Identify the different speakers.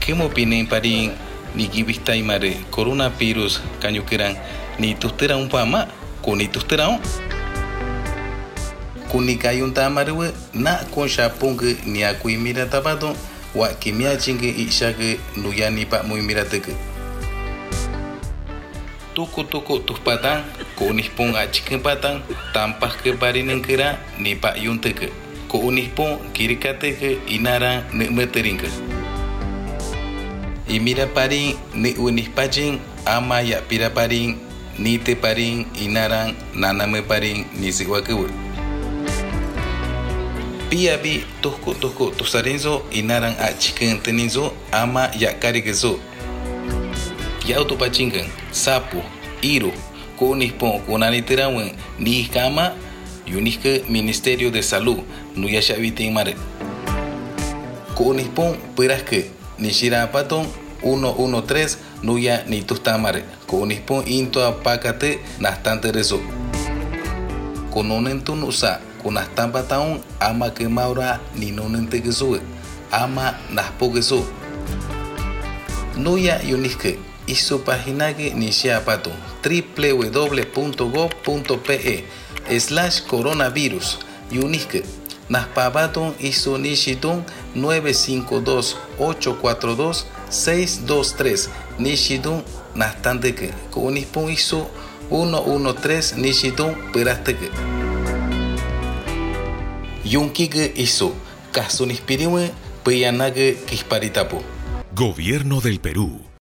Speaker 1: ¿Qué me opinen parin ni kibista y mare coronavirus cañuqueran ni tustera un pama con ni tustera un kuni kayun tamarwe na con chapungue ni akui mira tapato wa kimia chingue ishake nuyani pa muy mirateke tuku tus patang ko unispon a chicken patang tampas ke parinengkera ni pa yunteke ko unispon kirikateke inara ne meterinke y mira parin ni unispachin ama ya pira parin ni te parin inaran naname parin ni siwakewe piabi tuku tusarenzo inaran a chicken tenizo ama ya karikezo ya autopachingan sapu iru kunispon kunaniterawen ni kama yuniske Ministerio de Salud no ya shabitin mare kunispon peraske ni shira paton 113 no ya ni tustamare kunispon into apakate nastante rezo kononentun usa kunastampa taun ama que maura ni nonente que sube ama naspo que so no ya yuniske hizo página que inicia pato www.gov.pe/coronavirus yuniske naspabaton hizo nishitun 952-842-623 nishitun nastante que kunispon hizo 113 nishitun peraste que Yunkige hizo caso nispiriwe peyanage kisparitapo.
Speaker 2: Gobierno del Perú.